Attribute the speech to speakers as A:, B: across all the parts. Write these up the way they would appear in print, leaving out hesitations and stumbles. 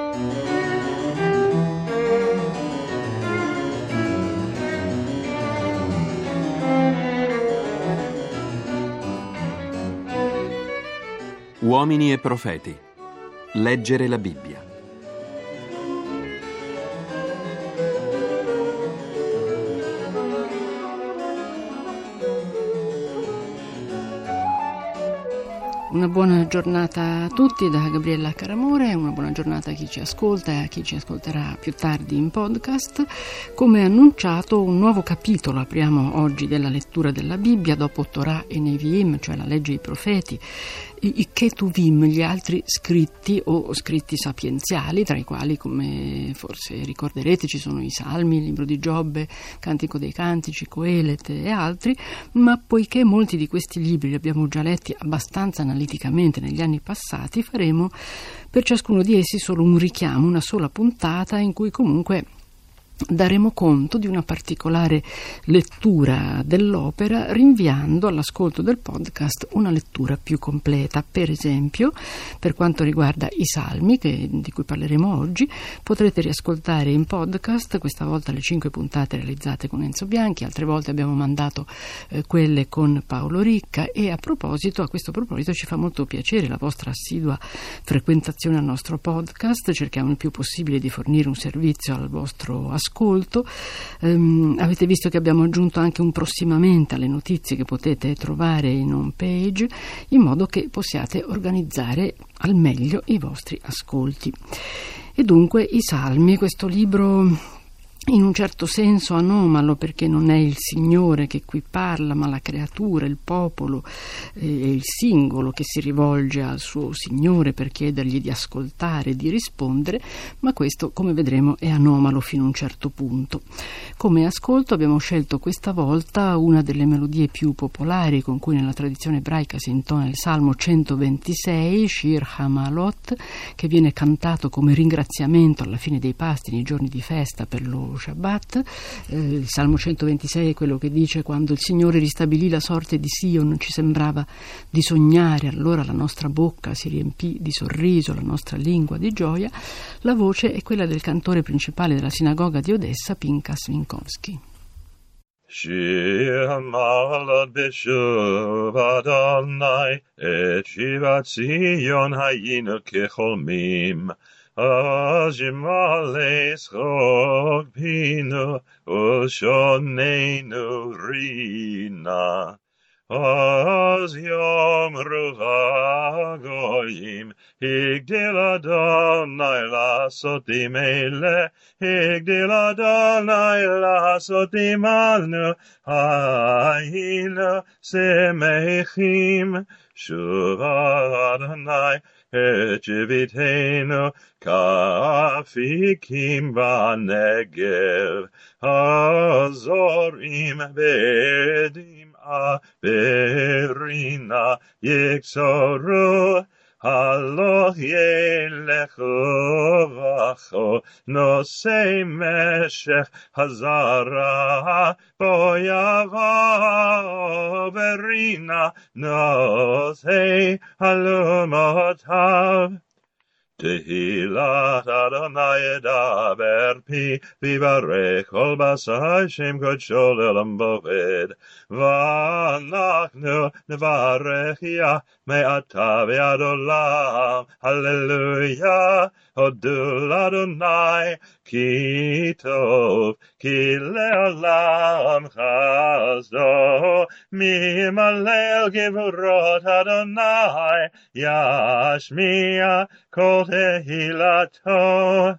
A: Uomini e profeti. Leggere la Bibbia.
B: Una buona giornata a tutti da Gabriella Caramore, una buona giornata a chi ci ascolta e a chi ci ascolterà più tardi in podcast. Come annunciato, un nuovo capitolo apriamo oggi della lettura della Bibbia dopo Torah e Nevi'im, cioè la legge dei profeti, i Ketuvim, gli altri scritti o scritti sapienziali, tra i quali, come forse ricorderete, ci sono i Salmi, il libro di Giobbe, Cantico dei Cantici, Coelet e altri, ma poiché molti di questi libri li abbiamo già letti abbastanza analiticamente negli anni passati, faremo per ciascuno di essi solo un richiamo, una sola puntata in cui comunque daremo conto di una particolare lettura dell'opera, rinviando all'ascolto del podcast una lettura più completa. Per esempio, per quanto riguarda i Salmi, di cui parleremo oggi, potrete riascoltare in podcast questa volta le 5 puntate realizzate con Enzo Bianchi, altre volte abbiamo mandato quelle con Paolo Ricca, e a questo proposito ci fa molto piacere la vostra assidua frequentazione al nostro podcast. Cerchiamo il più possibile di fornire un servizio al vostro ascolto. Avete visto che abbiamo aggiunto anche un prossimamente alle notizie che potete trovare in home page, in modo che possiate organizzare al meglio i vostri ascolti. E dunque i Salmi, questo libro in un certo senso anomalo, perché non è il Signore che qui parla, ma la creatura, il popolo e il singolo che si rivolge al suo Signore per chiedergli di ascoltare e di rispondere, ma questo, come vedremo, è anomalo fino a un certo punto. Come ascolto abbiamo scelto questa volta una delle melodie più popolari con cui nella tradizione ebraica si intona il Salmo 126, Shir HaMa'alot, che viene cantato come ringraziamento alla fine dei pasti nei giorni di festa per lo Shabbat. Il Salmo 126 è quello che dice: quando il Signore ristabilì la sorte di Sion ci sembrava di sognare, allora la nostra bocca si riempì di sorriso, la nostra lingua di gioia. La voce è quella del cantore principale della sinagoga di Odessa, Pinchas Vinkovsky.
C: Shir HaMa'alot b'shuv Adonai, et shivat Zion hayinu kecholmim. אז ימלא צחוק פינו ולשוננו רינה. אז יאמרו הגויים, הגדיל אדוני לעשות עמנו, הגדיל אדוני לעשות עמנו, היינו שמחים. שובה אדוני את שביתנו כאפיקים בנגב, הזורעים בדמעה ברינה יקצרו. הלוך ילכו בכו נושא משך הזרע, בו יבוא ברינה נושא אלומותיו. תהילת אדוני ידבר פי, ויברך כל בשר שם קודשו לעולם ועד. ואנחנו נברך יה מעתה ועד עולם, הללויה. הודו לאדוני כי טוב, כי לעולם חסדו. מי ימלל גבורות אדוני, ישמיע כל תהילתו.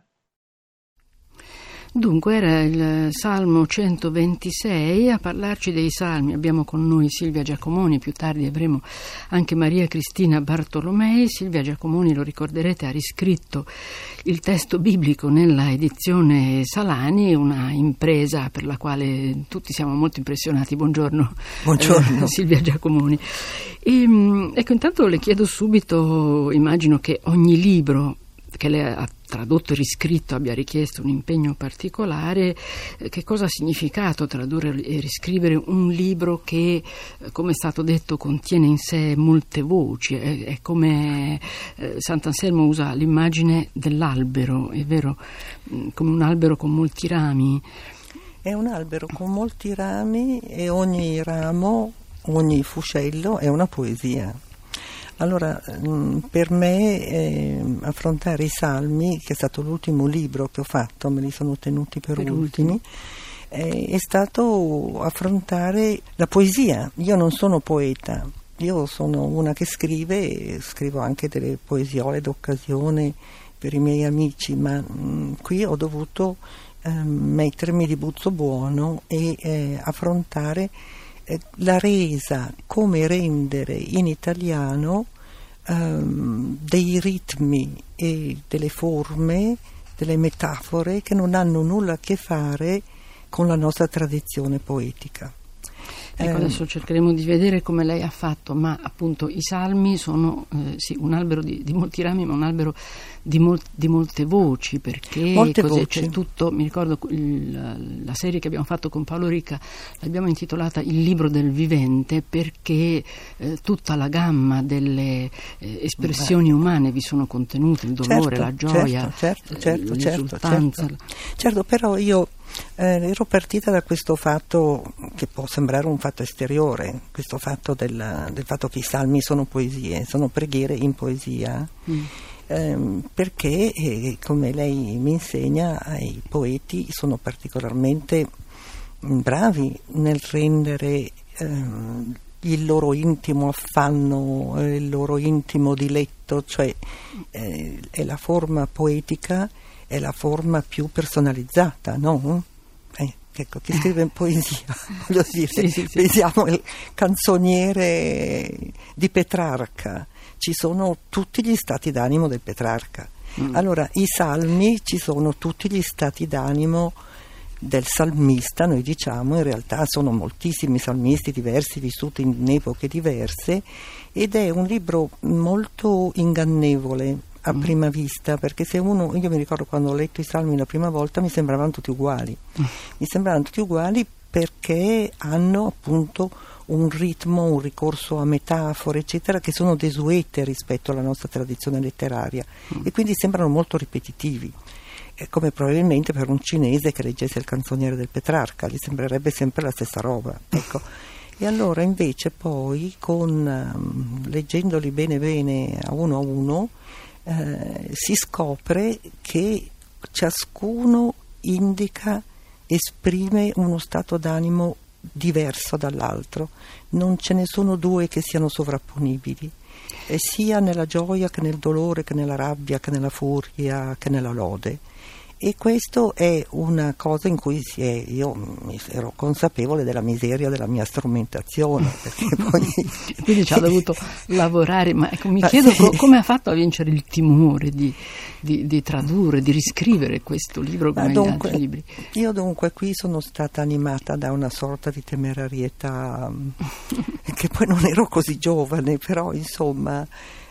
B: Dunque era il Salmo 126. A parlarci dei Salmi abbiamo con noi Silvia Giacomoni, più tardi avremo anche Maria Cristina Bartolomei. Silvia Giacomoni, lo ricorderete, ha riscritto il testo biblico nella edizione Salani, una impresa per la quale tutti siamo molto impressionati. Buongiorno.
D: Buongiorno.
B: Silvia Giacomoni. Ecco, intanto le chiedo subito, immagino che ogni libro che lei ha tradotto e riscritto abbia richiesto un impegno particolare. Che cosa ha significato tradurre e riscrivere un libro che, come è stato detto, contiene in sé molte voci? È come Sant'Anselmo usa l'immagine dell'albero, è vero, come un albero con molti rami.
D: È un albero con molti rami e ogni ramo, ogni fuscello è una poesia. Allora, per me affrontare i Salmi, che è stato l'ultimo libro che ho fatto, me li sono tenuti per ultimi, è stato affrontare la poesia. Io non sono poeta, io sono una che scrivo anche delle poesiole d'occasione per i miei amici, ma qui ho dovuto mettermi di buzzo buono e affrontare la resa, come rendere in italiano dei ritmi e delle forme, delle metafore che non hanno nulla a che fare con la nostra tradizione poetica.
B: Ecco, adesso cercheremo di vedere come lei ha fatto, ma appunto i Salmi sono sì, un albero di molti rami, ma un albero di molte voci, perché
D: molte
B: così
D: voci.
B: C'è tutto. Mi ricordo la serie che abbiamo fatto con Paolo Rica, l'abbiamo intitolata Il libro del vivente, perché tutta la gamma delle espressioni umane vi sono contenute, il dolore, la gioia, l'esultanza.
D: Certo, però io ero partita da questo fatto che può sembrare un fatto esteriore, questo fatto del fatto che i salmi sono poesie, sono preghiere in poesia, perché come lei mi insegna, i poeti sono particolarmente bravi nel rendere il loro intimo affanno, il loro intimo diletto, cioè è la forma poetica, è la forma più personalizzata, no? Ecco, chi scrive in poesia, voglio dire, sì. Vediamo il canzoniere di Petrarca, ci sono tutti gli stati d'animo del Petrarca. Allora, i salmi, ci sono tutti gli stati d'animo del salmista, noi diciamo, in realtà sono moltissimi salmisti diversi, vissuti in epoche diverse, ed è un libro molto ingannevole a prima vista, perché se io mi ricordo quando ho letto i salmi la prima volta mi sembravano tutti uguali, perché hanno appunto un ritmo, un ricorso a metafore eccetera, che sono desuete rispetto alla nostra tradizione letteraria e quindi sembrano molto ripetitivi, come probabilmente per un cinese che leggesse il canzoniere del Petrarca gli sembrerebbe sempre la stessa roba, ecco. E allora invece poi leggendoli bene a uno si scopre che ciascuno esprime uno stato d'animo diverso dall'altro, non ce ne sono due che siano sovrapponibili, sia nella gioia che nel dolore, che nella rabbia, che nella furia, che nella lode. E questo è una cosa in cui io mi ero consapevole della miseria della mia strumentazione, perché poi
B: quindi ci ha dovuto lavorare, ma ecco, mi chiedo come ha fatto a vincere il timore di tradurre, di riscrivere questo libro come gli altri libri.
D: Io dunque qui sono stata animata da una sorta di temerarietà che poi non ero così giovane, però insomma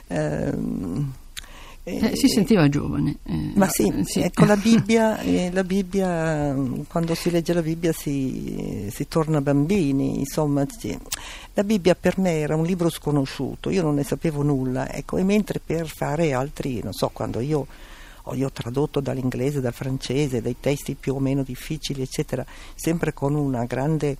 B: si sentiva giovane.
D: Ma sì. Ecco, la Bibbia, quando si legge la Bibbia si torna bambini, insomma. La Bibbia per me era un libro sconosciuto, io non ne sapevo nulla, ecco, e mentre per fare altri, non so, quando io ho tradotto dall'inglese, dal francese, dei testi più o meno difficili, eccetera, sempre con una grande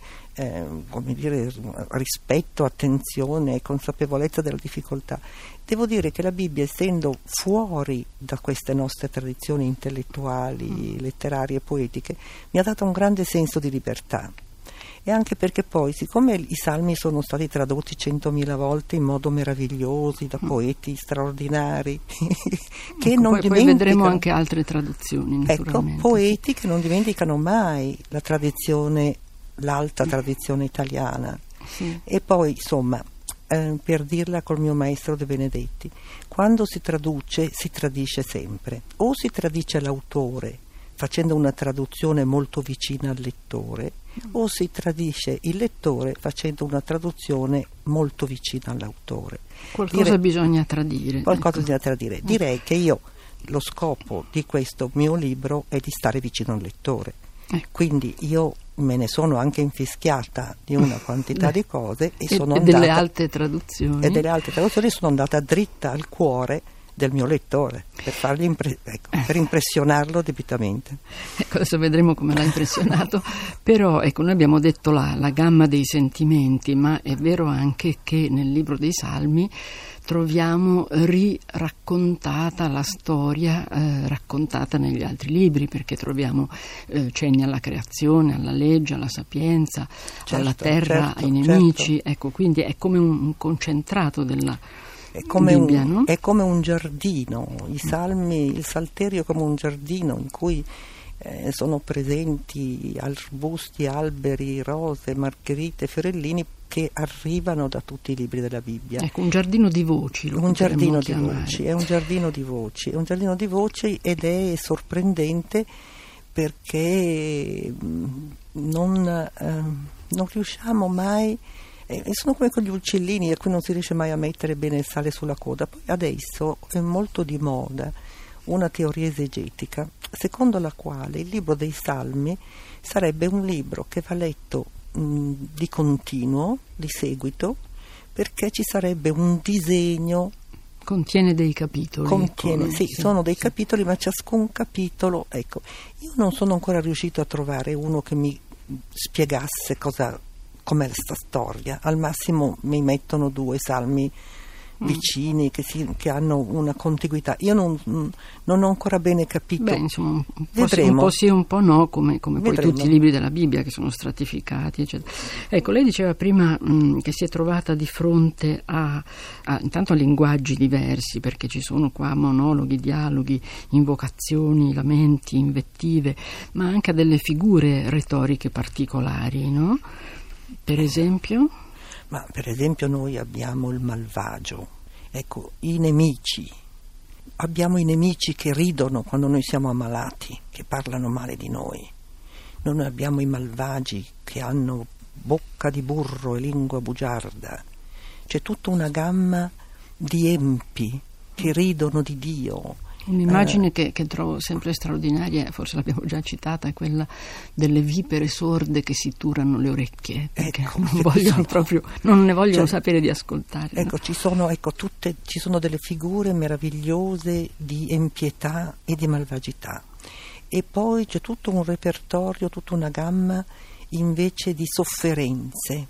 D: rispetto, attenzione e consapevolezza della difficoltà. Devo dire che la Bibbia, essendo fuori da queste nostre tradizioni intellettuali, letterarie e poetiche, mi ha dato un grande senso di libertà. E anche perché poi, siccome i salmi sono stati tradotti 100.000 volte in modo meravigliosi da poeti straordinari che non dimenticano,
B: poi vedremo anche altre traduzioni, naturalmente.
D: Ecco, poeti che non dimenticano mai la tradizione, l'alta tradizione italiana.
B: Sì.
D: E poi, insomma, per dirla col mio maestro De Benedetti, quando si traduce si tradisce sempre, o si tradisce l'autore facendo una traduzione molto vicina al lettore, o si tradisce il lettore facendo una traduzione molto vicina all'autore.
B: Qualcosa bisogna tradire.
D: Bisogna tradire. Direi che io lo scopo di questo mio libro è di stare vicino al lettore. Quindi io me ne sono anche infischiata di una quantità di cose e sono andata,
B: delle alte traduzioni.
D: E delle altre traduzioni, sono andata dritta al cuore del mio lettore per fargli per impressionarlo debitamente.
B: Ecco, adesso vedremo come l'ha impressionato. Però ecco, noi abbiamo detto la gamma dei sentimenti, ma è vero anche che nel libro dei Salmi troviamo riraccontata la storia raccontata negli altri libri, perché troviamo cenni alla creazione, alla legge, alla sapienza, alla terra, ai nemici. Certo. Ecco, quindi è come un concentrato della Bibbia, no?
D: È come un giardino, i salmi, il salterio è come un giardino in cui sono presenti arbusti, alberi, rose, margherite, fiorellini che arrivano da tutti i libri della Bibbia.
B: Ecco, un giardino di voci.
D: È un giardino di voci ed è sorprendente perché non riusciamo mai. Sono come quegli uccellini a cui non si riesce mai a mettere bene il sale sulla coda. Poi adesso è molto di moda una teoria esegetica secondo la quale il libro dei Salmi sarebbe un libro che va letto di continuo, di seguito, perché ci sarebbe un disegno.
B: Contiene dei capitoli.
D: Sono dei capitoli, ma ciascun capitolo, ecco, io non sono ancora riuscito a trovare uno che mi spiegasse com'è questa storia. Al massimo mi mettono 2 salmi vicini che hanno una contiguità. Io non ho ancora bene capito.
B: Beh, insomma, un po' sì, un po' no, come poi tutti i libri della Bibbia che sono stratificati, eccetera. Ecco, lei diceva prima che si è trovata di fronte a intanto a linguaggi diversi, perché ci sono qua monologhi, dialoghi, invocazioni, lamenti, invettive, ma anche a delle figure retoriche particolari, no? Per esempio?
D: Ma per esempio noi abbiamo il malvagio, ecco, i nemici. Abbiamo i nemici che ridono quando noi siamo ammalati, che parlano male di noi. Noi abbiamo i malvagi che hanno bocca di burro e lingua bugiarda. C'è tutta una gamma di empi che ridono di Dio.
B: Un'immagine che trovo sempre straordinaria, forse l'abbiamo già citata, è quella delle vipere sorde che si turano le orecchie, perché non ne vogliono sapere di ascoltare.
D: Ecco, no? ci sono delle figure meravigliose di empietà e di malvagità. E poi c'è tutto un repertorio, tutta una gamma invece di sofferenze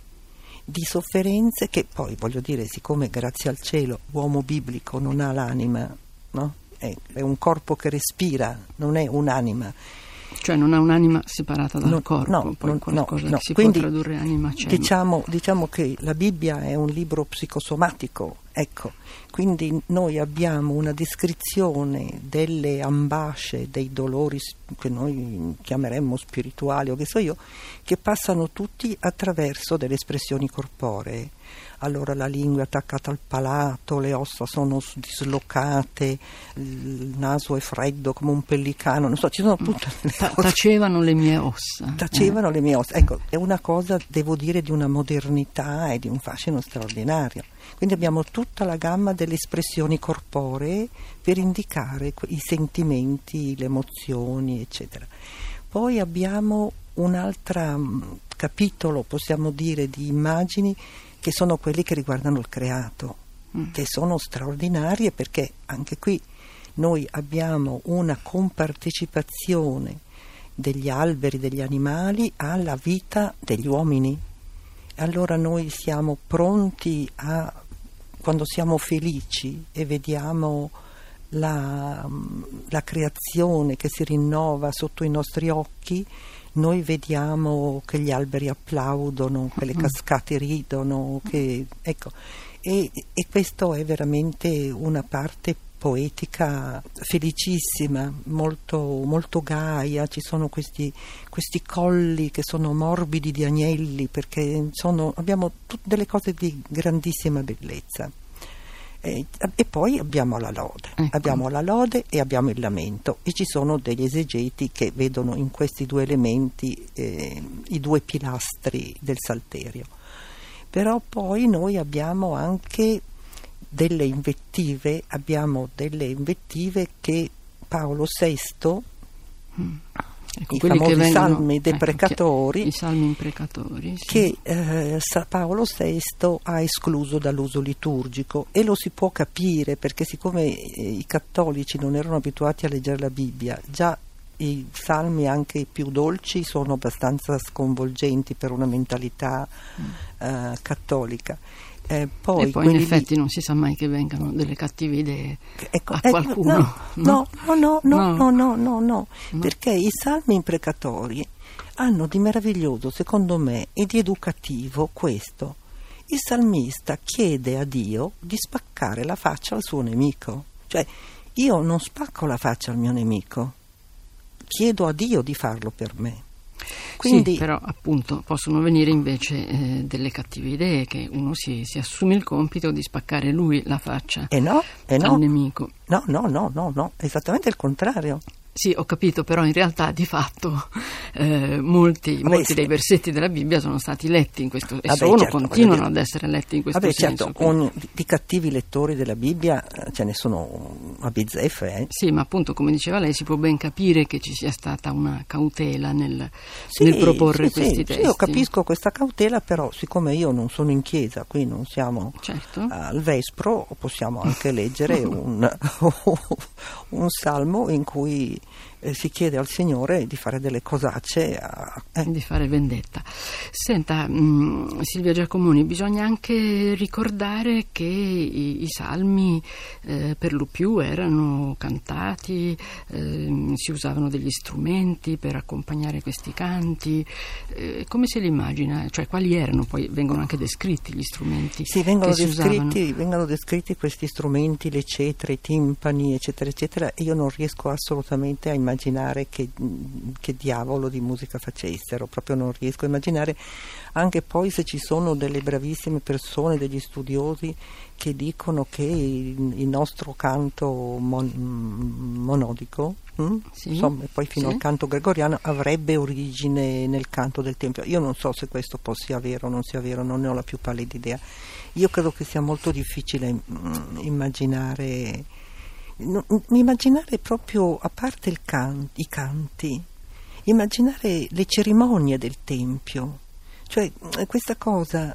D: che poi, voglio dire, siccome grazie al cielo l'uomo biblico non ha l'anima, no? È un corpo che respira, non è un'anima.
B: Cioè non ha un'anima separata dal corpo, poi qualcosa che si
D: quindi,
B: può tradurre anima c'è.
D: Diciamo che la Bibbia è un libro psicosomatico, ecco. Quindi noi abbiamo una descrizione delle ambasce, dei dolori che noi chiameremmo spirituali o che so io, che passano tutti attraverso delle espressioni corporee. Allora la lingua è attaccata al palato, le ossa sono dislocate, il naso è freddo come un pellicano, non so, ci sono tutte le cose.
B: Tacevano le mie ossa.
D: Le mie ossa, ecco, è una cosa, devo dire, di una modernità e di un fascino straordinario. Quindi abbiamo tutta la gamma delle espressioni corporee per indicare i sentimenti, le emozioni, eccetera. Poi abbiamo un altro capitolo, possiamo dire, di immagini che sono quelli che riguardano il creato, che sono straordinarie perché anche qui noi abbiamo una compartecipazione degli alberi, degli animali alla vita degli uomini. Allora noi siamo pronti quando siamo felici e vediamo la creazione che si rinnova sotto i nostri occhi, noi vediamo che gli alberi applaudono, che le cascate ridono, ecco, e questo è veramente una parte poetica felicissima, molto, molto gaia. Ci sono questi colli che sono morbidi di agnelli, perché abbiamo delle cose di grandissima bellezza. E poi abbiamo la lode, e abbiamo il lamento, e ci sono degli esegeti che vedono in questi 2 elementi i 2 pilastri del Salterio. Però poi noi abbiamo anche delle invettive che Paolo VI,
B: Ecco,
D: i
B: quelli
D: famosi
B: che vengono,
D: salmi deprecatori,
B: i salmi imprecatori, sì.
D: che Paolo VI ha escluso dall'uso liturgico, e lo si può capire, perché siccome i cattolici non erano abituati a leggere la Bibbia, già i salmi anche più dolci sono abbastanza sconvolgenti per una mentalità cattolica. Poi
B: E poi in effetti non si sa mai che vengano delle cattive idee a qualcuno.
D: No, perché i salmi imprecatori hanno di meraviglioso, secondo me, e di educativo questo: il salmista chiede a Dio di spaccare la faccia al suo nemico. Cioè, io non spacco la faccia al mio nemico, chiedo a Dio di farlo per me. Quindi,
B: sì, però appunto possono venire invece delle cattive idee, che uno si assume il compito di spaccare lui la faccia al nemico.
D: No, esattamente il contrario.
B: Sì, ho capito, però in realtà di fatto molti dei versetti della Bibbia sono stati letti in questo, e continuano ad essere letti in questo senso.
D: Certo, di cattivi lettori della Bibbia ce ne sono a bizzeffe.
B: Sì, ma appunto, come diceva lei, si può ben capire che ci sia stata una cautela nel proporre questi testi.
D: Sì, io capisco questa cautela, però siccome io non sono in chiesa, qui non siamo al Vespro, possiamo anche leggere un salmo in cui si chiede al Signore di fare delle cosacce,
B: di fare vendetta. Senta, Silvia Giacomoni, bisogna anche ricordare che i salmi per lo più erano cantati, si usavano degli strumenti per accompagnare questi canti. Come se li immagina? Cioè, quali erano? Poi vengono anche descritti gli strumenti.
D: Sì, vengono descritti questi strumenti, le cetre, i timpani, eccetera eccetera. Io non riesco assolutamente a immaginare che diavolo di musica facessero, proprio non riesco a immaginare, anche poi se ci sono delle bravissime persone, degli studiosi che dicono che il nostro canto monodico, insomma, poi fino al canto gregoriano, avrebbe origine nel canto del Tempio. Io non so se questo sia vero o non sia vero, non ne ho la più pallida idea. Io credo che sia molto difficile immaginare proprio, a parte i canti, immaginare le cerimonie del Tempio, cioè questa cosa,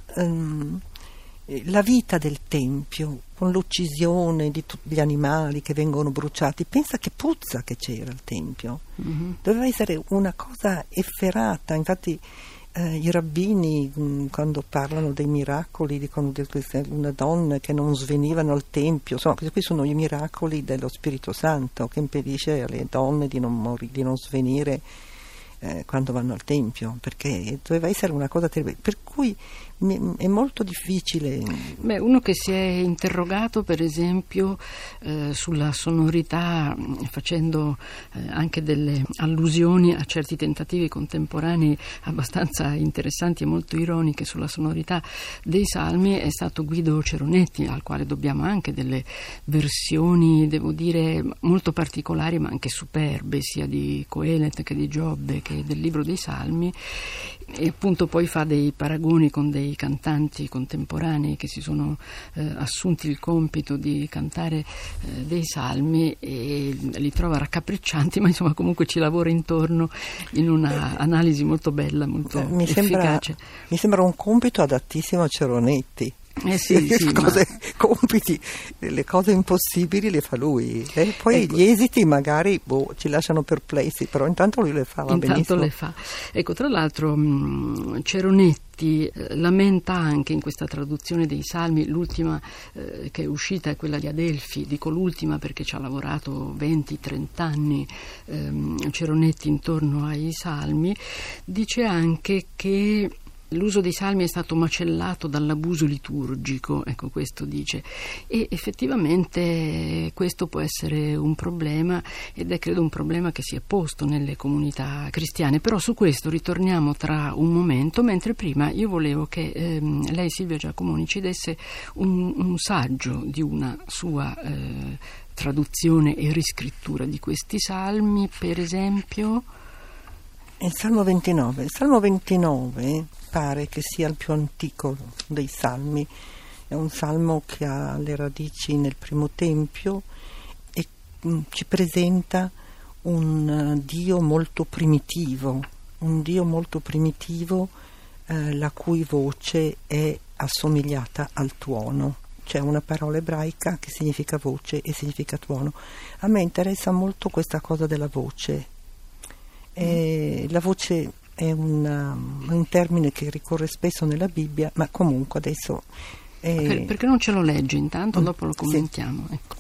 D: la vita del Tempio, con l'uccisione di tutti gli animali che vengono bruciati. Pensa che puzza che c'era al Tempio, doveva essere una cosa efferata. Infatti i rabbini, quando parlano dei miracoli, dicono di una donna che non svenivano al Tempio. Insomma, questi qui sono i miracoli dello Spirito Santo, che impedisce alle donne di non svenire quando vanno al Tempio, perché doveva essere una cosa terribile. Per cui è molto difficile.
B: Uno che si è interrogato, per esempio, sulla sonorità, facendo anche delle allusioni a certi tentativi contemporanei abbastanza interessanti e molto ironiche sulla sonorità dei salmi, è stato Guido Ceronetti, al quale dobbiamo anche delle versioni, devo dire, molto particolari ma anche superbe, sia di Coelet che di Giobbe che del libro dei Salmi, e appunto poi fa dei paragoni con dei cantanti contemporanei che si sono assunti il compito di cantare dei salmi, e li trova raccapriccianti, ma insomma comunque ci lavora intorno in una analisi molto bella, molto efficace.
D: Mi sembra un compito adattissimo a Ceronetti.
B: Sì,
D: compiti, le cose impossibili le fa lui, poi gli esiti magari ci lasciano perplessi, però intanto lui le fa, benissimo.
B: Le fa. Ecco, tra l'altro Ceronetti lamenta anche in questa traduzione dei salmi, l'ultima che è uscita è quella di Adelphi, dico l'ultima perché ci ha lavorato 20-30 anni Ceronetti intorno ai salmi, dice anche che l'uso dei salmi è stato macellato dall'abuso liturgico, ecco, questo dice, e effettivamente questo può essere un problema, ed è credo un problema che si è posto nelle comunità cristiane. Però su questo ritorniamo tra un momento, mentre prima io volevo che lei, Silvia Giacomoni, ci desse un saggio di una sua traduzione e riscrittura di questi salmi, per esempio.
D: Il Salmo 29. Il Salmo 29 pare che sia il più antico dei salmi, è un salmo che ha le radici nel primo Tempio e ci presenta un Dio molto primitivo, la cui voce è assomigliata al tuono. C'è una parola ebraica che significa voce e significa tuono. A me interessa molto questa cosa della voce. La voce è un termine che ricorre spesso nella Bibbia, ma comunque adesso...
B: Perché non ce lo leggi intanto, dopo lo commentiamo. Sì. Ecco.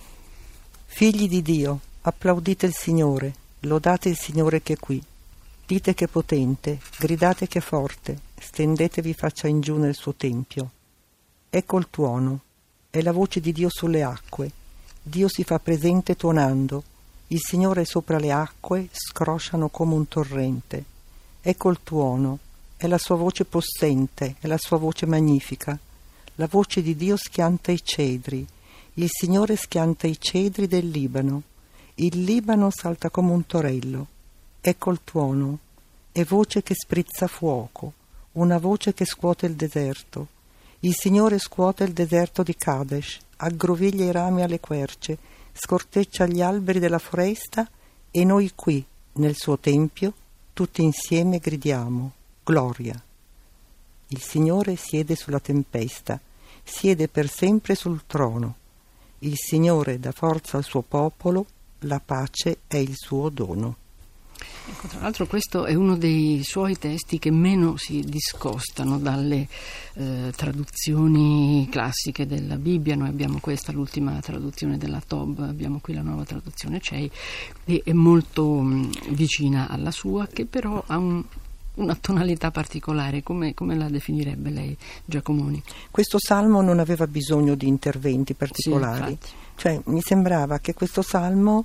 D: Figli di Dio, applaudite il Signore, lodate il Signore che è qui. Dite che è potente, gridate che è forte, stendetevi faccia in giù nel suo tempio. Ecco il tuono, è la voce di Dio sulle acque. Dio si fa presente tuonando. Il Signore è sopra le acque, scrosciano come un torrente. Ecco il tuono, è la sua voce possente, è la sua voce magnifica. La voce di Dio schianta i cedri. Il Signore schianta i cedri del Libano. Il Libano salta come un torello. Ecco il tuono, è voce che sprizza fuoco, una voce che scuote il deserto. Il Signore scuote il deserto di Kadesh, aggroviglia i rami alle querce, scorteccia gli alberi della foresta, e noi qui, nel suo tempio, tutti insieme gridiamo, gloria. Il Signore siede sulla tempesta, siede per sempre sul trono. Il Signore dà forza al suo popolo, la pace è il suo dono.
B: Ecco, tra l'altro questo è uno dei suoi testi che meno si discostano dalle traduzioni classiche della Bibbia. Noi abbiamo questa, l'ultima traduzione della Tob, abbiamo qui la nuova traduzione CEI, e è molto vicina alla sua, che però ha una tonalità particolare. Come la definirebbe lei, Giacomoni?
D: Questo salmo non aveva bisogno di interventi particolari,
B: sì,
D: cioè mi sembrava che questo salmo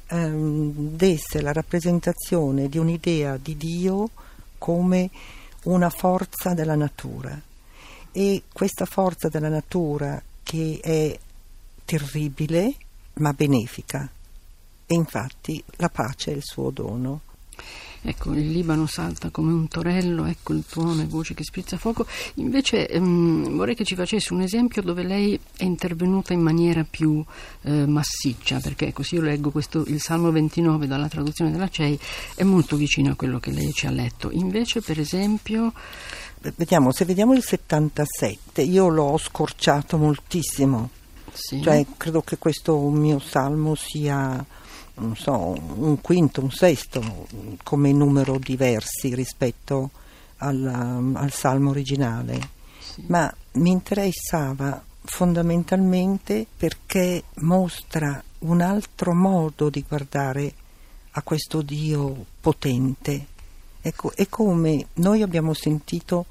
D: desse la rappresentazione di un'idea di Dio come una forza della natura, e questa forza della natura che è terribile ma benefica, e infatti la pace è il suo dono.
B: Ecco, il Libano salta come un torello, ecco il tuono e voce che sprizza fuoco. Invece vorrei che ci facesse un esempio dove lei è intervenuta in maniera più massiccia, perché così io leggo il Salmo 29 dalla traduzione della CEI, è molto vicino a quello che lei ci ha letto. Invece, per esempio...
D: Vediamo, se vediamo il 77, io l'ho scorciato moltissimo.
B: Sì.
D: Cioè, credo che questo mio salmo sia... non so, un quinto, un sesto come numero di versi rispetto al salmo originale,
B: sì.
D: Ma mi interessava fondamentalmente perché mostra un altro modo di guardare a questo Dio potente. Ecco, è come noi abbiamo sentito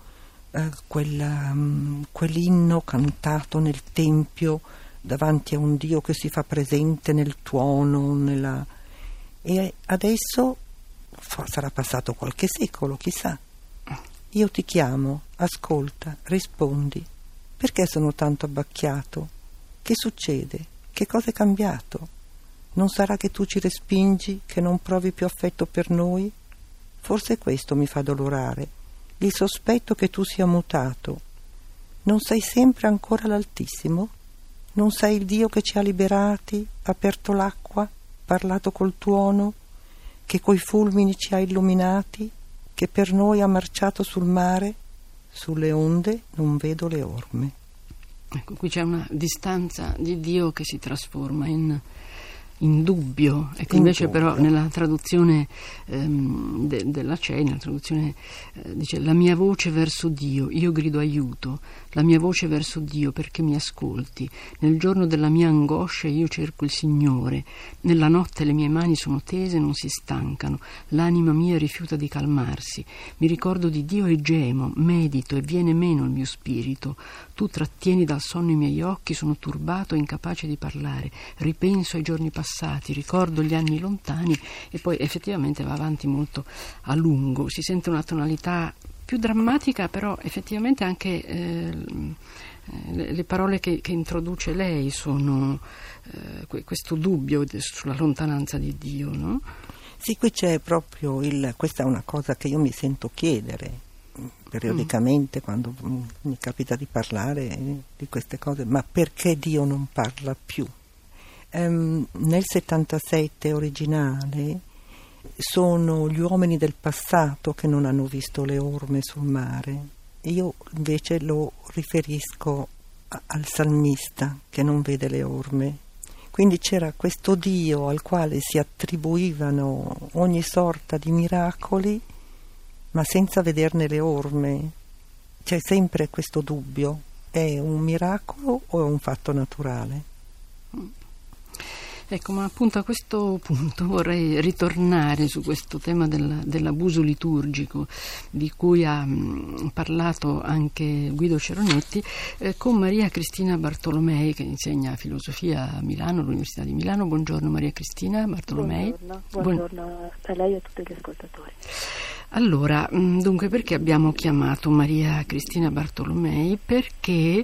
D: quell'inno cantato nel Tempio davanti a un Dio che si fa presente nel tuono, e adesso sarà passato qualche secolo, chissà. Io ti chiamo, ascolta, rispondi. Perché sono tanto abbacchiato? Che succede? Che cosa è cambiato? Non sarà che tu ci respingi, che non provi più affetto per noi? Forse questo mi fa dolorare, il sospetto che tu sia mutato. Non sei sempre ancora l'Altissimo? Non sei il Dio che ci ha liberati, aperto l'acqua, parlato col tuono, che coi fulmini ci ha illuminati, che per noi ha marciato sul mare, sulle onde non vedo le orme.
B: Ecco, qui c'è una distanza di Dio che si trasforma in dubbio. Ecco, invece però nella traduzione della CEI, nella traduzione dice: la mia voce verso Dio, io grido aiuto, la mia voce verso Dio perché mi ascolti. Nel giorno della mia angoscia io cerco il Signore, nella notte le mie mani sono tese, non si stancano, l'anima mia rifiuta di calmarsi, mi ricordo di Dio e gemo, medito e viene meno il mio spirito. Tu trattieni dal sonno i miei occhi, sono turbato e incapace di parlare, ripenso ai giorni passati, ricordo gli anni lontani, e poi effettivamente va avanti molto a lungo. Si sente una tonalità più drammatica, però effettivamente anche le parole che introduce lei sono questo dubbio sulla lontananza di Dio, no?
D: Sì, qui c'è proprio questa è una cosa che io mi sento chiedere periodicamente quando mi capita di parlare di queste cose: ma perché Dio non parla più? Nel 77 originale sono gli uomini del passato che non hanno visto le orme sul mare. Io invece lo riferisco al salmista che non vede le orme. Quindi c'era questo Dio al quale si attribuivano ogni sorta di miracoli, ma senza vederne le orme. C'è sempre questo dubbio: è un miracolo o è un fatto naturale?
B: Ecco, ma appunto a questo punto vorrei ritornare su questo tema dell'abuso liturgico di cui ha parlato anche Guido Ceronetti con Maria Cristina Bartolomei, che insegna filosofia a Milano, all'Università di Milano. Buongiorno Maria Cristina Bartolomei.
E: Buongiorno a lei e a tutti gli ascoltatori.
B: Allora, dunque, perché abbiamo chiamato Maria Cristina Bartolomei? Perché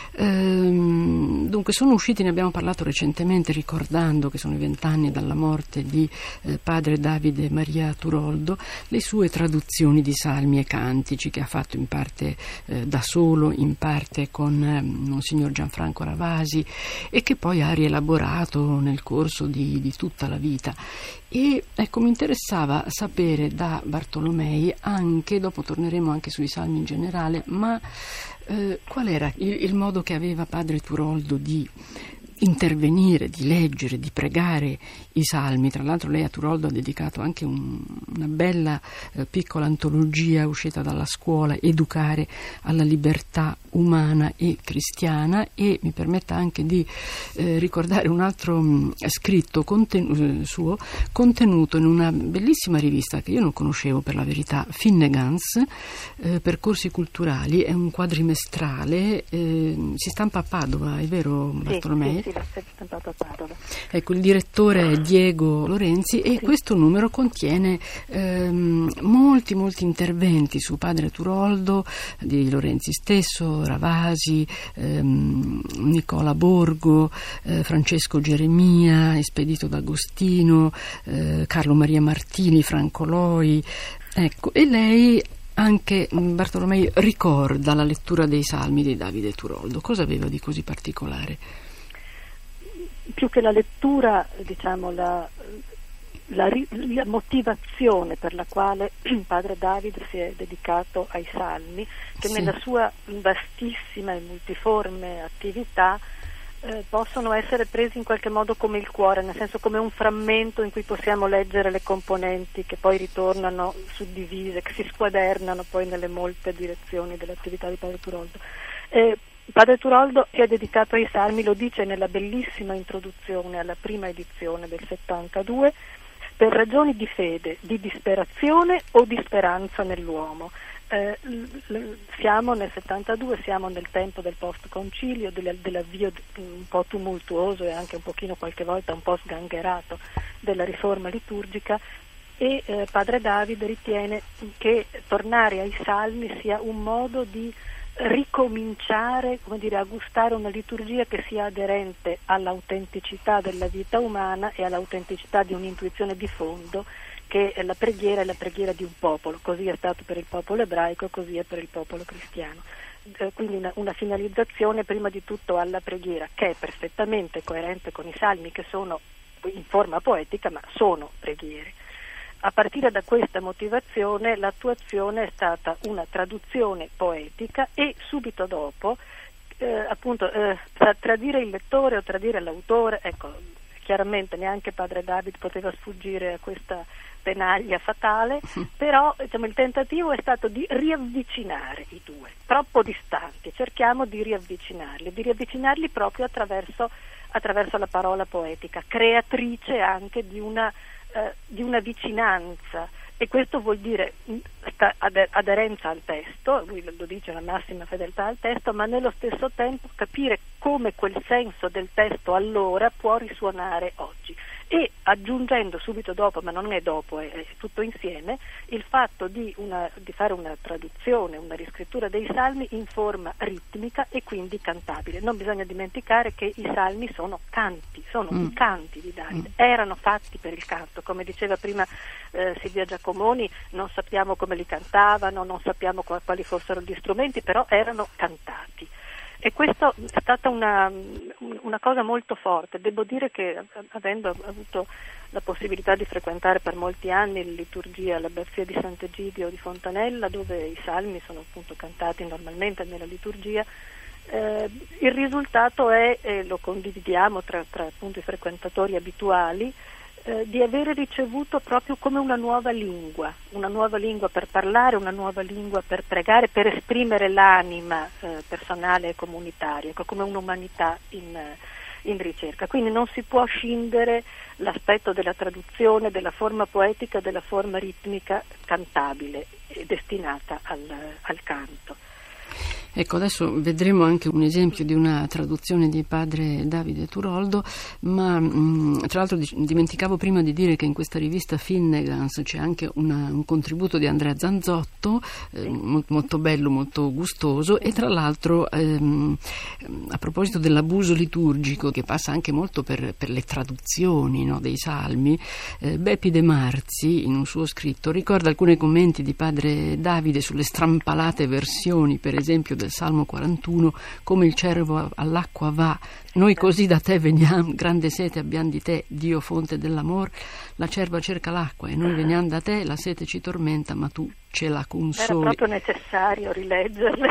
B: dunque sono usciti, ne abbiamo parlato recentemente ricordando che sono i 20 anni dalla morte di padre Davide Maria Turoldo, le sue traduzioni di salmi e cantici che ha fatto in parte da solo, in parte con Monsignor Gianfranco Ravasi, e che poi ha rielaborato nel corso di tutta la vita. E ecco, mi interessava sapere da Bartolomei, anche dopo torneremo anche sui salmi in generale, ma qual era il modo che aveva padre Turoldo di intervenire, di leggere, di pregare i salmi. Tra l'altro lei a Turoldo ha dedicato anche una bella piccola antologia uscita dalla scuola, Educare alla libertà umana e cristiana, e mi permetta anche di ricordare un altro scritto suo contenuto in una bellissima rivista che io non conoscevo per la verità, Finnegans, Percorsi culturali. È un quadrimestrale, si stampa a Padova, è vero Bartolomei?
E: Sì, l'ho stampato a Padova.
B: Ecco, il direttore è Diego Lorenzi, e questo numero contiene molti interventi su padre Turoldo, di Lorenzi stesso, Ravasi, Nicola Borgo, Francesco Geremia, Espedito D'Agostino, Carlo Maria Martini, Franco Loi. Ecco, e lei anche, Bartolomei, ricorda la lettura dei salmi di Davide Turoldo. Cosa aveva di così particolare?
E: Più che la lettura, diciamo, la motivazione per la quale padre Davide si è dedicato ai salmi, che nella sua vastissima e multiforme attività possono essere presi in qualche modo come il cuore, nel senso come un frammento in cui possiamo leggere le componenti che poi ritornano suddivise, che si squadernano poi nelle molte direzioni dell'attività di padre Turoldo. Padre Turoldo si è dedicato ai salmi, lo dice nella bellissima introduzione alla prima edizione del 72, per ragioni di fede, di disperazione o di speranza nell'uomo. Siamo nel 72, siamo nel tempo del post-concilio, dell'avvio un po' tumultuoso e anche un pochino qualche volta un po' sgangherato della riforma liturgica, e padre Davide ritiene che tornare ai salmi sia un modo di ricominciare, come dire, a gustare una liturgia che sia aderente all'autenticità della vita umana e all'autenticità di un'intuizione di fondo, che la preghiera è la preghiera di un popolo. Così è stato per il popolo ebraico, così è per il popolo cristiano. Quindi una finalizzazione prima di tutto alla preghiera, che è perfettamente coerente con i salmi, che sono in forma poetica ma sono preghiere. A partire da questa motivazione l'attuazione è stata una traduzione poetica, e subito dopo tradire il lettore o tradire l'autore, ecco, chiaramente neanche padre David poteva sfuggire a questa tenaglia fatale, però diciamo, il tentativo è stato di riavvicinare i due, troppo distanti, cerchiamo di riavvicinarli proprio attraverso la parola poetica, creatrice anche di una vicinanza, e questo vuol dire aderenza al testo, lui lo dice, la massima fedeltà al testo, ma nello stesso tempo capire come quel senso del testo allora può risuonare oggi, e aggiungendo subito dopo, ma non è dopo, è tutto insieme, il fatto di fare una traduzione, una riscrittura dei salmi in forma ritmica e quindi cantabile. Non bisogna dimenticare che i salmi sono canti, sono i canti di Davide, erano fatti per il canto, come diceva prima Silvia Giacomoni, non sappiamo come li cantavano, non sappiamo quali fossero gli strumenti, però erano cantati. E questo è stata una cosa molto forte. Devo dire che, avendo avuto la possibilità di frequentare per molti anni la liturgia all'abbazia di Sant'Egidio di Fontanella, dove i salmi sono appunto cantati normalmente nella liturgia, il risultato è, lo condividiamo tra appunto i frequentatori abituali, di avere ricevuto proprio come una nuova lingua per parlare, una nuova lingua per pregare, per esprimere l'anima personale e comunitaria, come un'umanità in ricerca. Quindi non si può scindere l'aspetto della traduzione, della forma poetica, della forma ritmica cantabile, destinata al canto.
B: Ecco, adesso vedremo anche un esempio di una traduzione di padre Davide Turoldo, ma tra l'altro dimenticavo prima di dire che in questa rivista Finnegans c'è anche un contributo di Andrea Zanzotto, molto bello, molto gustoso, e tra l'altro a proposito dell'abuso liturgico, che passa anche molto per le traduzioni, no, dei salmi, Beppi De Marzi in un suo scritto ricorda alcuni commenti di padre Davide sulle strampalate versioni, per esempio del Salmo 41, come il cervo all'acqua va, noi così da te veniamo, grande sete abbiamo di te, Dio fonte dell'amor, la cerva cerca l'acqua e noi veniamo da te, la sete ci tormenta ma tu ce la consoli.
E: Era proprio necessario rileggerle.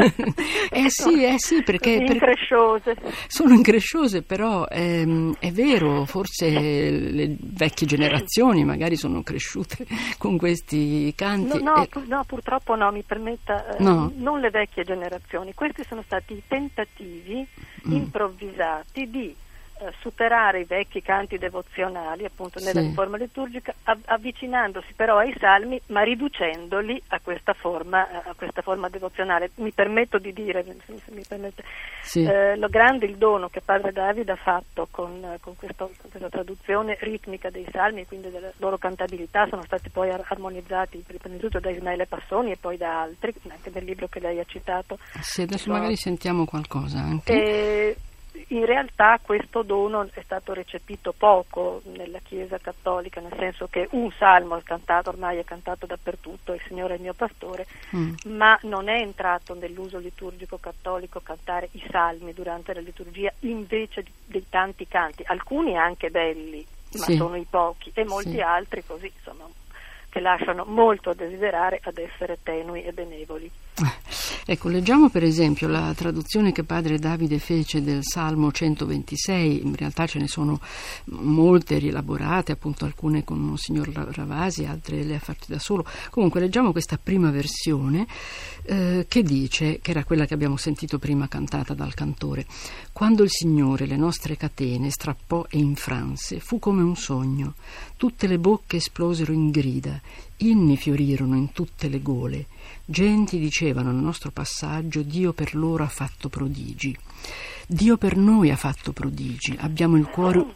B: Sì, perché
E: incresciose.
B: Sono incresciose, però è vero, forse le vecchie generazioni magari sono cresciute con questi canti.
E: No, purtroppo no, mi permetta,
B: no.
E: Non le vecchie generazioni, questi sono stati i tentativi improvvisati di superare i vecchi canti devozionali appunto nella riforma liturgica, avvicinandosi però ai salmi ma riducendoli a questa forma devozionale. Mi permetto di dire, se mi permette, lo grande il dono che padre Davide ha fatto con questa traduzione ritmica dei salmi, quindi della loro cantabilità, sono stati poi armonizzati prima di tutto da Ismaele Passoni e poi da altri, anche nel libro che lei ha citato.
B: Sì, adesso magari sentiamo qualcosa anche.
E: In realtà questo dono è stato recepito poco nella Chiesa cattolica, nel senso che un salmo ormai è cantato dappertutto, il Signore è il mio pastore, ma non è entrato nell'uso liturgico cattolico cantare i salmi durante la liturgia invece dei tanti canti, alcuni anche belli, ma sono i pochi, e molti altri così, insomma, che lasciano molto a desiderare ad essere tenui e benevoli.
B: Ecco, leggiamo per esempio la traduzione che padre Davide fece del Salmo 126, in realtà ce ne sono molte rielaborate, appunto alcune con Monsignor Ravasi, altre le ha fatte da solo. Comunque leggiamo questa prima versione che dice, che era quella che abbiamo sentito prima cantata dal cantore: quando il Signore le nostre catene strappò e infranse, fu come un sogno, tutte le bocche esplosero in grida, inni fiorirono in tutte le gole, genti dicevano al nostro passaggio: Dio per loro ha fatto prodigi, Dio per noi ha fatto prodigi, abbiamo il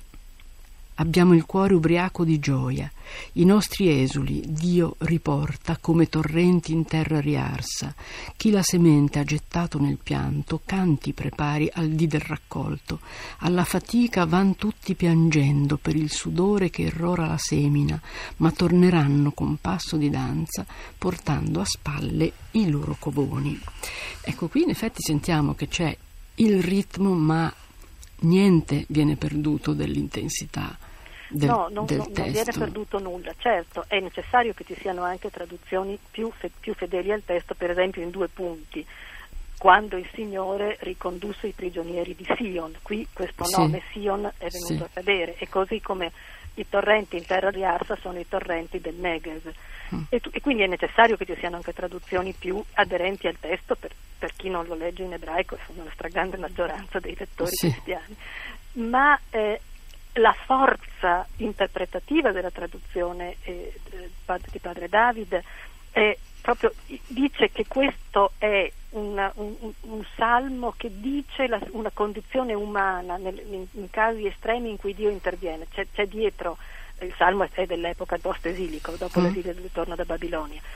B: cuore ubriaco di gioia, i nostri esuli Dio riporta come torrenti in terra riarsa, chi la semente ha gettato nel pianto canti prepari al dì del raccolto, alla fatica van tutti piangendo per il sudore che irrora la semina, ma torneranno con passo di danza portando a spalle i loro covoni. Ecco, qui in effetti sentiamo che c'è il ritmo, ma niente viene perduto dell'intensità del testo.
E: Non viene perduto nulla. Certo, è necessario che ci siano anche traduzioni più fedeli al testo, per esempio in 2 punti. Quando il Signore ricondusse i prigionieri di Sion, qui questo nome Sion è venuto a cadere, e così come i torrenti in terra di Arsa sono i torrenti del Negev. E quindi è necessario che ci siano anche traduzioni più aderenti al testo per chi non lo legge in ebraico, sono la stragrande maggioranza dei lettori cristiani. Ma la forza interpretativa della traduzione di padre Davide proprio dice che questo è un salmo che dice una condizione umana in casi estremi in cui Dio interviene. C'è dietro, il salmo è dell'epoca post-esilico, dopo l'esilio del ritorno da Babilonia.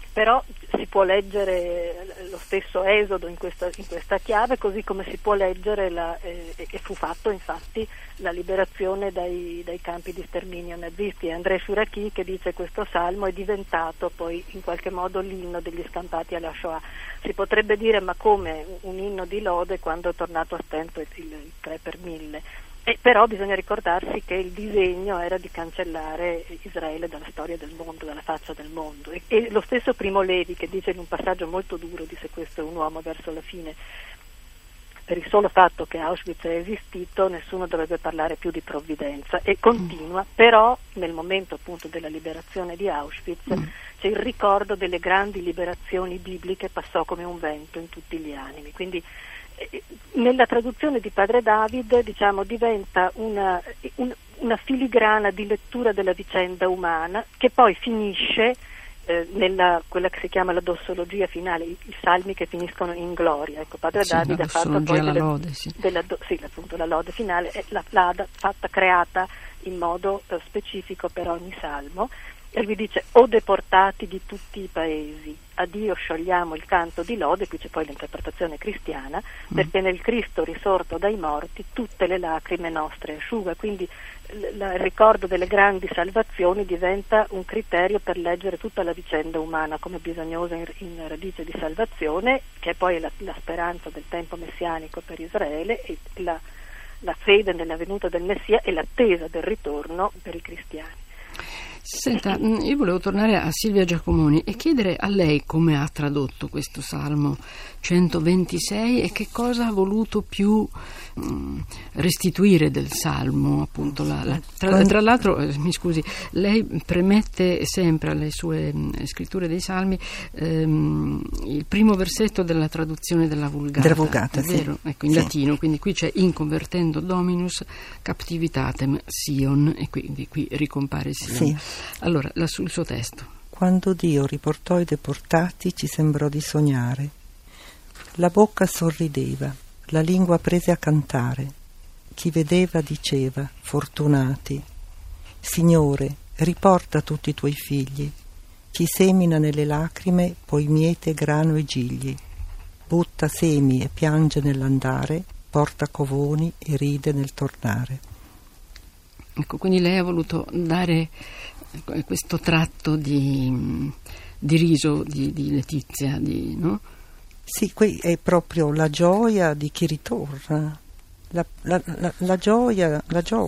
E: Però si può leggere lo stesso Esodo in questa chiave, così come si può leggere e fu fatto infatti la liberazione dai campi di sterminio nazisti. È André Chouraqui che dice: questo salmo è diventato poi in qualche modo l'inno degli scampati alla Shoah. Si potrebbe dire: ma come un inno di lode quando è tornato a stento il 3 per 1000? Però bisogna ricordarsi che il disegno era di cancellare Israele dalla storia del mondo, dalla faccia del mondo, e lo stesso Primo Levi, che dice in un passaggio molto duro, dice: questo è un uomo verso la fine, per il solo fatto che Auschwitz è esistito nessuno dovrebbe parlare più di provvidenza, e continua. Però nel momento appunto della liberazione di Auschwitz c'è il ricordo delle grandi liberazioni bibliche, passò come un vento in tutti gli animi. Quindi nella traduzione di Padre David, diciamo, diventa una filigrana di lettura della vicenda umana, che poi finisce nella quella che si chiama la dossologia finale, i salmi che finiscono in gloria. Ecco, Padre David ha fatto poi la lode finale, l'ha fatta, creata in modo specifico per ogni salmo. E lui dice: o deportati di tutti i paesi, a Dio sciogliamo il canto di lode. Qui c'è poi l'interpretazione cristiana, perché nel Cristo risorto dai morti tutte le lacrime nostre asciuga. Quindi il ricordo delle grandi salvazioni diventa un criterio per leggere tutta la vicenda umana come bisognosa in radice di salvazione, che è poi la speranza del tempo messianico per Israele, e la fede nella venuta del Messia e l'attesa del ritorno per i cristiani.
B: Senta, io volevo tornare a Silvia Giacomoni e chiedere a lei come ha tradotto questo Salmo 126 e che cosa ha voluto più restituire del Salmo, appunto. Tra l'altro, mi scusi, lei premette sempre alle sue scritture dei Salmi il primo versetto della traduzione della Vulgata, vero?
D: Sì.
B: Ecco, in latino, quindi qui c'è in convertendo Dominus captivitatem Sion, e quindi qui ricompare Sion.
D: Sì.
B: Allora, sul suo testo.
D: Quando Dio riportò i deportati ci sembrò di sognare. La bocca sorrideva, la lingua prese a cantare. Chi vedeva diceva: fortunati. Signore, riporta tutti i tuoi figli. Chi semina nelle lacrime poi miete grano e gigli. Butta semi e piange nell'andare, porta covoni e ride nel tornare.
B: Ecco, quindi lei ha voluto dare questo tratto di riso di Letizia, no?
D: Sì, qui è proprio la gioia di chi ritorna, la gioia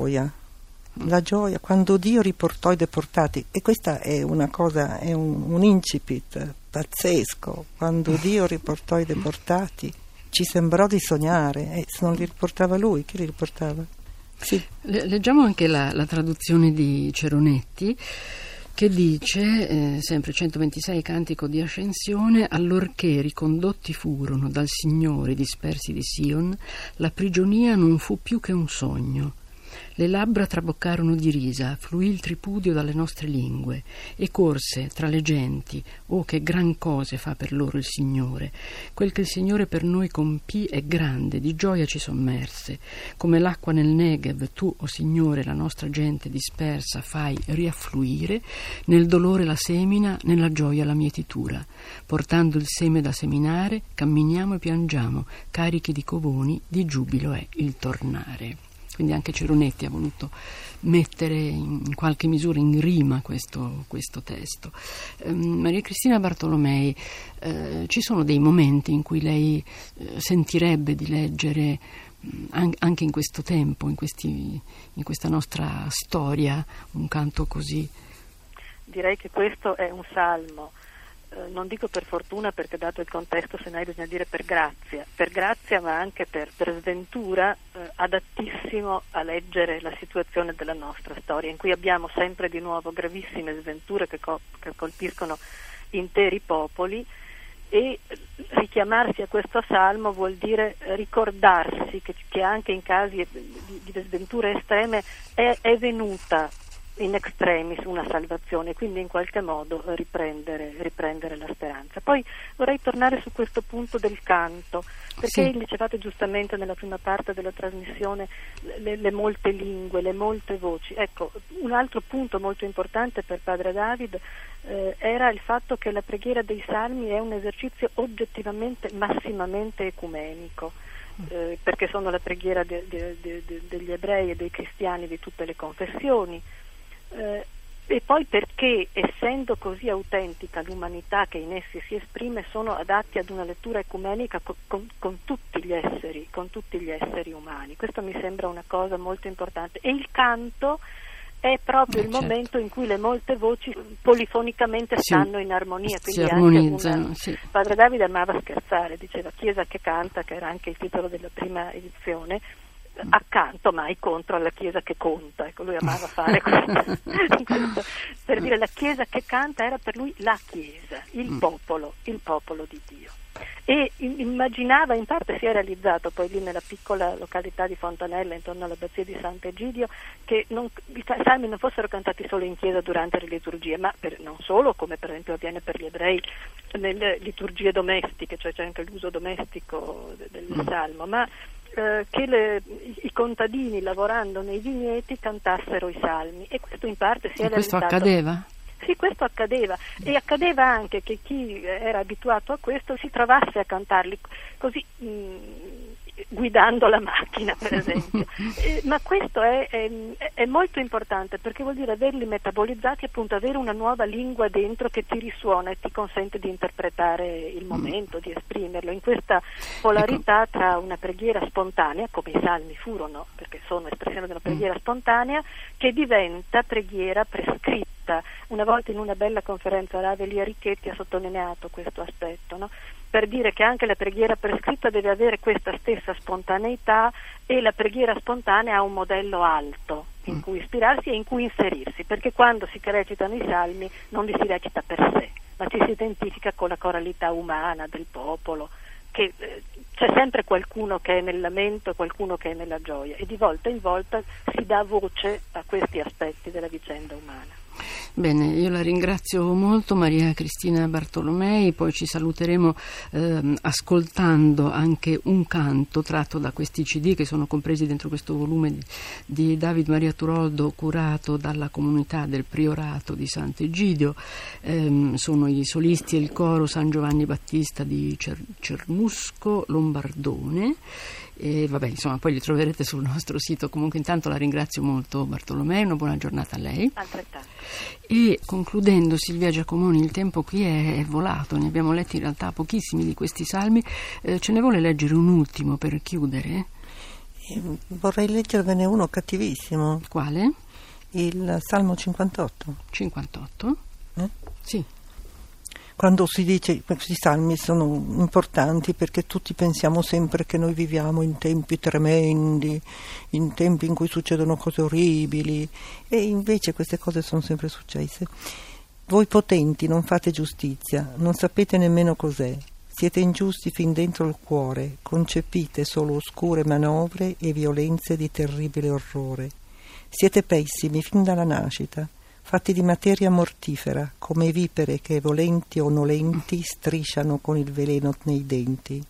D: quando Dio riportò i deportati. E questa è una cosa, è un incipit pazzesco. Quando Dio riportò i deportati ci sembrò di sognare, se non li riportava lui, chi li riportava? Sì.
B: Leggiamo anche la traduzione di Ceronetti, che dice, sempre 126 cantico di ascensione: allorché ricondotti furono dal Signore dispersi di Sion, la prigionia non fu più che un sogno. Le labbra traboccarono di risa, fluì il tripudio dalle nostre lingue e corse tra le genti: oh, che gran cose fa per loro il Signore! Quel che il Signore per noi compì è grande, di gioia ci sommerse. Come l'acqua nel Negev, tu, o Signore, la nostra gente dispersa fai riaffluire, nel dolore la semina, nella gioia la mietitura. Portando il seme da seminare, camminiamo e piangiamo, carichi di covoni, di giubilo è il tornare. Quindi anche Ceronetti ha voluto mettere in qualche misura in rima questo testo. Maria Cristina Bartolomei, ci sono dei momenti in cui lei sentirebbe di leggere anche in questo tempo, in questa nostra storia, un canto così?
E: Direi che questo è un salmo, non dico per fortuna, perché dato il contesto semmai bisogna dire per grazia, ma anche per sventura, adattissimo a leggere la situazione della nostra storia, in cui abbiamo sempre di nuovo gravissime sventure che colpiscono interi popoli, e richiamarsi a questo salmo vuol dire ricordarsi che anche in casi di sventure estreme è venuta in extremis una salvazione, quindi in qualche modo riprendere la speranza. Poi vorrei tornare su questo punto del canto, perché dicevate giustamente nella prima parte della trasmissione le molte lingue, le molte voci. Ecco, un altro punto molto importante per padre David era il fatto che la preghiera dei Salmi è un esercizio oggettivamente massimamente ecumenico, perché sono la preghiera degli ebrei e dei cristiani di tutte le confessioni, e poi perché, essendo così autentica l'umanità che in essi si esprime, sono adatti ad una lettura ecumenica con tutti gli esseri umani. Questo mi sembra una cosa molto importante, e il canto è proprio il momento in cui le molte voci polifonicamente stanno in armonia, quindi
B: si armonizzano.
E: Padre Davide amava scherzare, diceva Chiesa che canta, che era anche il titolo della prima edizione, accanto mai contro alla Chiesa che conta. Ecco, lui amava fare questo, per dire la Chiesa che canta era per lui la Chiesa, il popolo di Dio. E immaginava, in parte si è realizzato poi lì nella piccola località di Fontanella intorno all'abbazia di Sant'Egidio, che i salmi non fossero cantati solo in chiesa durante le liturgie, ma non solo, come per esempio avviene per gli ebrei nelle liturgie domestiche, cioè c'è anche l'uso domestico del salmo, ma che i contadini lavorando nei vigneti cantassero i salmi, e questo in parte si è realizzato.
B: Questo accadeva?
E: Sì, questo accadeva, e accadeva anche che chi era abituato a questo si trovasse a cantarli così, guidando la macchina, per esempio. Ma questo è molto importante, perché vuol dire averli metabolizzati, appunto avere una nuova lingua dentro che ti risuona e ti consente di interpretare il momento, di esprimerlo, in questa polarità tra una preghiera spontanea, come i salmi furono, perché sono espressione di una preghiera spontanea, che diventa preghiera prescritta. Una volta in una bella conferenza Rave Elia Richetti ha sottolineato questo aspetto, no? Per dire che anche la preghiera prescritta deve avere questa stessa spontaneità, e la preghiera spontanea ha un modello alto in cui ispirarsi e in cui inserirsi, perché quando si recitano i salmi non li si recita per sé, ma ci si identifica con la coralità umana del popolo, che c'è sempre qualcuno che è nel lamento e qualcuno che è nella gioia, e di volta in volta si dà voce a questi aspetti della vicenda umana.
B: Bene, io la ringrazio molto, Maria Cristina Bartolomei. Poi ci saluteremo ascoltando anche un canto tratto da questi CD che sono compresi dentro questo volume di David Maria Turoldo, curato dalla comunità del Priorato di Sant'Egidio. Sono i solisti e il coro San Giovanni Battista di Cernusco Lombardone. E vabbè, insomma, poi li troverete sul nostro sito. Comunque intanto la ringrazio molto, Bartolomei, una buona giornata a lei.
E: Altrettanto.
B: E concludendo, Silvia Giacomoni, il tempo qui è volato, ne abbiamo letti in realtà pochissimi di questi salmi. Ce ne vuole leggere un ultimo per chiudere?
D: Vorrei leggervene uno cattivissimo.
B: Quale?
D: Il Salmo 58.
B: 58? Sì.
D: Quando si dice che questi salmi sono importanti perché tutti pensiamo sempre che noi viviamo in tempi tremendi, in tempi in cui succedono cose orribili, e invece queste cose sono sempre successe. Voi potenti non fate giustizia, non sapete nemmeno cos'è, siete ingiusti fin dentro il cuore, concepite solo oscure manovre e violenze di terribile orrore. Siete pessimi fin dalla nascita, fatti di materia mortifera, come vipere che volenti o nolenti strisciano con il veleno nei denti.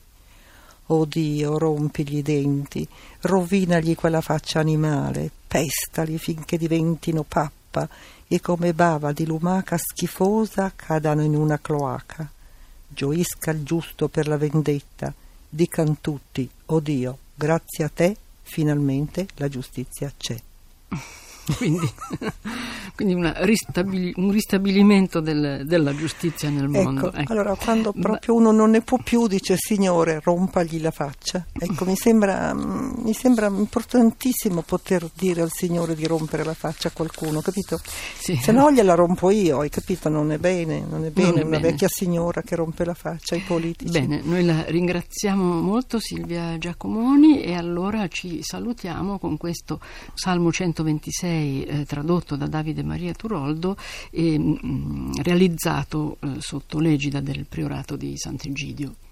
D: O Dio, rompigli i denti, rovinagli quella faccia animale, pestali finché diventino pappa e come bava di lumaca schifosa cadano in una cloaca. Gioisca il giusto per la vendetta, dican tutti, o Dio, grazie a te finalmente la giustizia c'è.
B: Quindi un ristabilimento della giustizia nel mondo.
D: Ecco. Allora quando proprio uno non ne può più dice Signore rompagli la faccia. Ecco, mi sembra importantissimo poter dire al Signore di rompere la faccia a qualcuno, capito?
B: Sì.
D: Se no gliela rompo io, hai capito? Non è bene una vecchia signora che rompe la faccia ai politici.
B: Bene, noi la ringraziamo molto, Silvia Giacomoni, e allora ci salutiamo con questo Salmo 126 tradotto da Davide Maria Turoldo e realizzato sotto l'egida del Priorato di Sant'Egidio.